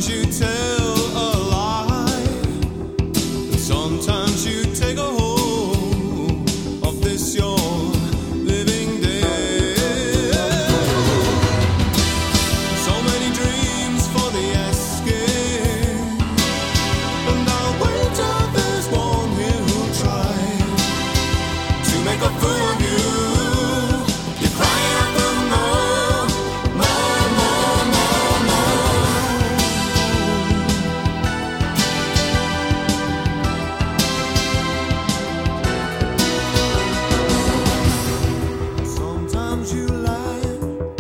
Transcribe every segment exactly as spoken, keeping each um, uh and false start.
you tell a lie, and sometimes you take a hold of this your living day. So many dreams for the escape, and I'll wait till there's one here who'll try to make a fool of you. You cry out for more, more, more, more, more. Sometimes you lie,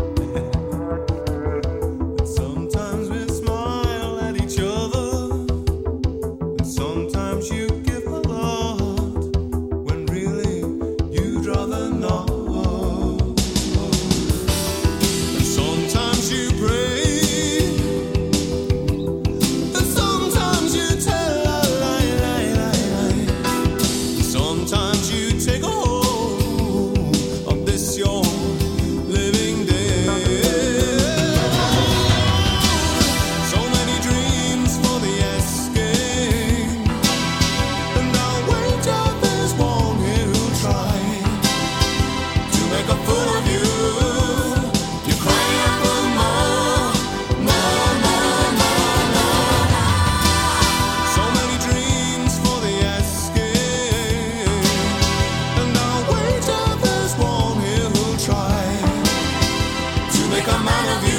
and sometimes we smile at each other, and sometimes you give a lot when really you'd rather not. And sometimes you pray, and sometimes you tell a lie, lie, lie, lie. And sometimes you take a hold of this your living day. So many dreams for the escape, and I'll wait till there's one here who'll try to make a fool of you. You cry out for more, more, more, more, more. So many dreams for the escape, and I'll wait till there's one here who'll try to make a man of you.